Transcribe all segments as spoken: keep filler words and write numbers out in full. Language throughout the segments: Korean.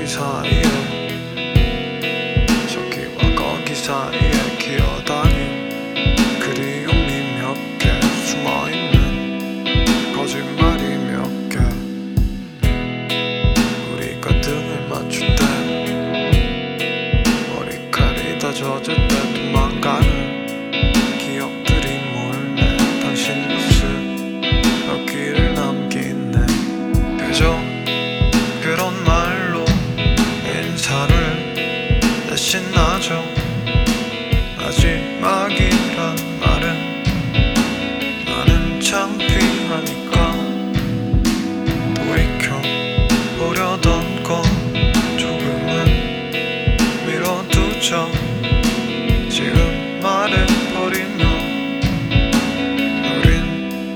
거기 사이에 저기와 거기 사이에 기어다닌 그리움이 몇 개 숨어있는 거짓말이 몇 개 우리가 등을 맞출 때 머리칼이 다 젖을 때 도망가는 기억들이 몰래 당신 모습 여기를 남기네. 그저 그런 말로 인사를 대신하죠. 마지막이란 말은 나는 창피하니까 돌이켜 보려던 건 조금은 미뤄두죠. 지금 말해버리면 우린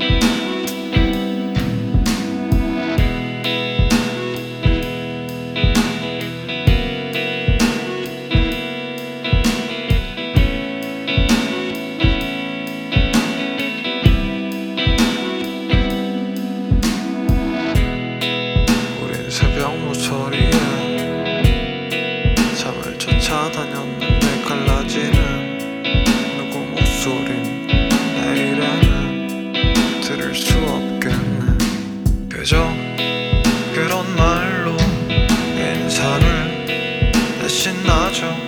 우린 새벽 모서리에 잠을 쫓아다녔는데 갈라지는 누구 목소린 내일에는 들을 수 없겠네. 그저 그런 말로 인사를 대신하죠.